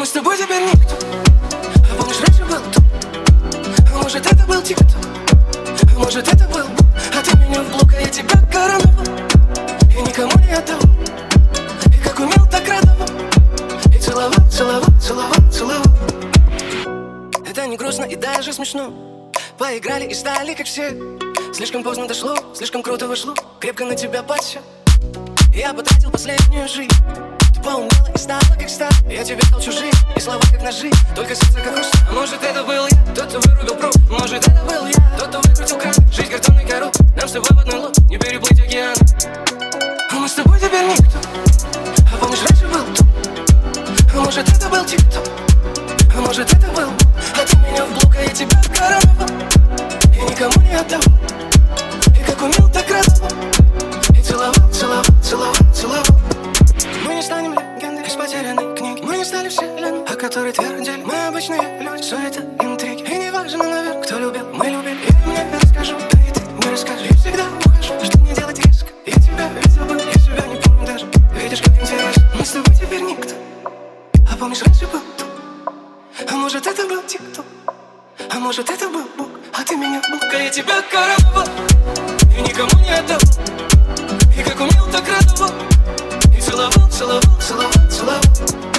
с тобой теперь никто. А помнишь, раньше был тут. А может, это был тик-ток. А может, это был Бог. А ты меня в блок, а я тебя короновал. И никому не отдавал. И как умел, так радовал. И целовал, целовал, целовал, целовал. Это не грустно и даже смешно. Поиграли и стали как все. Слишком поздно дошло, слишком круто вошло. Крепко на тебя подсел. Я потратил последнюю жизнь. Ты поумнела и стала как стар. Я тебе дал чужие, и слова как ножи. Только сердце как хруст. А может, это был я, тот, кто вырубил пруд. Может, это был я, тот, кто выкрутил кран. Жизнь картонный король, нам с тобой в одной лодке не переплыть океан. А мы с тобой теперь никто. А помнишь, раньше был тут. А может, это был тик-ток. А может, это был Бог. А ты меня в блок, а я тебя короновал. И никому не отдавал. И как умел, так радовал. И целовал, целовал, целовал, целовал. Мы не станем легендой из потерянной книги. Мы не стали вселенной, о которой твердили. Мы обычные люди, все это интриги. И не важно, наверное, кто любил, мы любили. Я мне расскажу, да и ты мне расскажешь. Я всегда ухожу, что мне делать резко. Я тебя видел бы, я себя не помню даже. Видишь, как интересно. Мы с тобой теперь никто. А помнишь, раньше был тут. А может, это был тик-ток. А может, это был Бог. А ты меня в блок, а я тебя короновал. И никому не отдавал. И как умел, так радовал. И целовал, целовал, целовал, целовал.